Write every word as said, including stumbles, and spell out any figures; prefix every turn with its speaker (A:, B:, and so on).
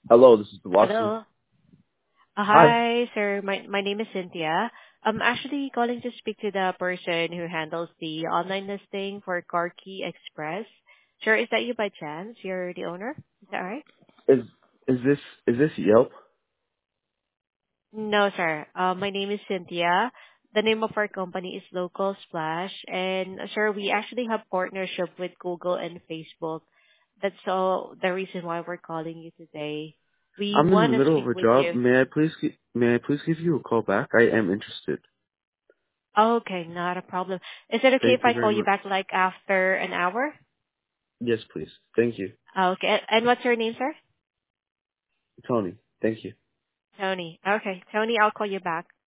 A: Hello, this is Watson.
B: Hello. Uh,
A: Hi.
B: Hi, sir. My my name is Cynthia. I'm actually calling to speak to the person who handles the online listing for Corky Express. Sir, is that you by chance? You're the owner? Is that right?
A: Is is this is this Yelp?
B: No, sir. Uh, My name is Cynthia. The name of our company is Local Splash, and uh, sir, we actually have partnership with Google and Facebook. That's all the reason why we're calling you today. We
A: I'm in the
B: want to
A: middle of
B: speak
A: a
B: with
A: job.
B: you.
A: May I please gi- may I please give you a call back? I am interested.
B: Okay, not a problem. Is it okay
A: Thank
B: if
A: you
B: I
A: very
B: call you
A: much.
B: back like after an hour?
A: Yes, please. Thank you,
B: Okay. And what's your name, sir?
A: Tony. Thank you.
B: Tony. Okay. Tony, I'll call you back.